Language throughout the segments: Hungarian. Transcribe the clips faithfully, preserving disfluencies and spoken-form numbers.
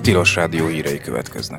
Tilos Rádió hírei következnek.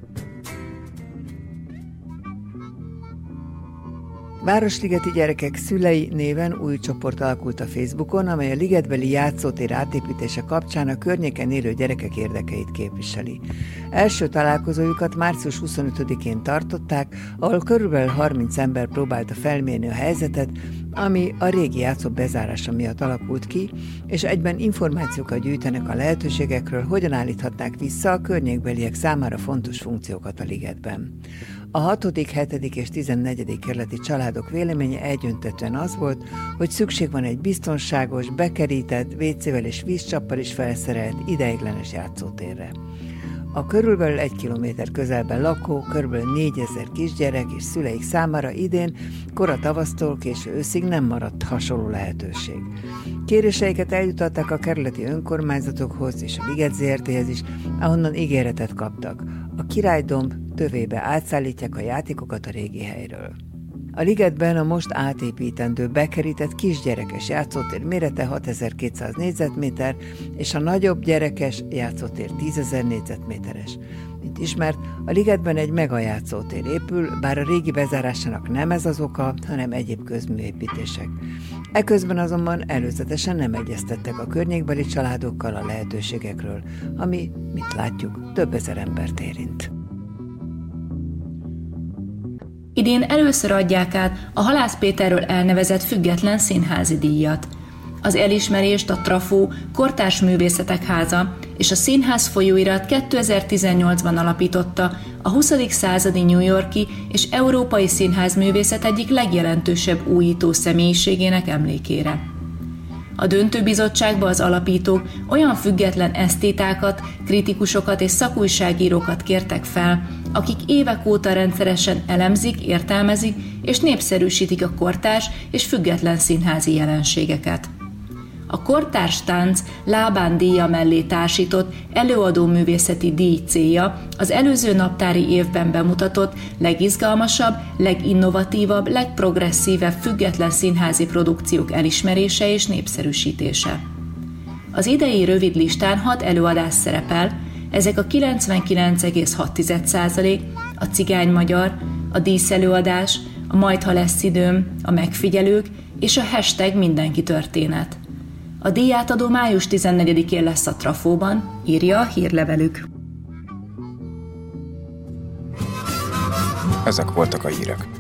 Városligeti gyerekek szülei néven új csoport alakult a Facebookon, amely a ligetbeli játszótér átépítése kapcsán a környéken élő gyerekek érdekeit képviseli. Első találkozójukat március huszonötödikén tartották, ahol körülbelül harminc ember próbálta felmérni a helyzetet, ami a régi játszó bezárása miatt alakult ki, és egyben információkat gyűjtenek a lehetőségekről, hogyan állíthatnák vissza a környékbeliek számára fontos funkciókat a ligetben. A hatodik, hetedik és tizennegyedik kerületi családok véleménye egyöntetően az volt, hogy szükség van egy biztonságos, bekerített, vécével és vízcsappal is felszerelt ideiglenes játszótérre. A körülbelül egy kilométer közelben lakó, körülbelül négyezer kisgyerek és szüleik számára idén kora tavasztól késő őszig nem maradt hasonló lehetőség. Kéréseiket eljutatták a kerületi önkormányzatokhoz és a Liget zé er té-hez is, ahonnan ígéretet kaptak. A Királydomb tövébe átszállítják a játékokat a régi helyről. A ligetben a most átépítendő bekerített kisgyerekes játszótér mérete hatezer-kétszáz négyzetméter, és a nagyobb gyerekes játszótér tízezer négyzetméteres. Mint ismert, a ligetben egy megajátszótér épül, bár a régi bezárásának nem ez az oka, hanem egyéb közműépítések. Eközben azonban előzetesen nem egyeztettek a környékbeli családokkal a lehetőségekről, ami, mint látjuk, több ezer embert érint. Idén először adják át a Halász Péterről elnevezett független színházi díjat. Az elismerést a Trafó Kortárs Művészetek Háza és a Színház Folyóirat kétezer-tizennyolcban alapította a huszadik századi New York-i és európai színházművészet egyik legjelentősebb újító személyiségének emlékére. A döntőbizottságba az alapítók olyan független esztétákat, kritikusokat és szakújságírókat kértek fel, akik évek óta rendszeresen elemzik, értelmezik és népszerűsítik a kortárs és független színházi jelenségeket. A kortárs tánc Lábán díja mellé társított előadó művészeti díj célja az előző naptári évben bemutatott legizgalmasabb, leginnovatívabb, legprogresszívebb független színházi produkciók elismerése és népszerűsítése. Az idei rövid listán hat előadás szerepel, ezek a kilencvenkilenc egész hat százalék, a Cigány Magyar, a Díszelőadás, a Majd ha lesz időm, a Megfigyelők és a hashtag Mindenki történet. A díjátadó május tizennegyedikén lesz a Trafóban, írja a hírlevelük. Ezek voltak a hírek.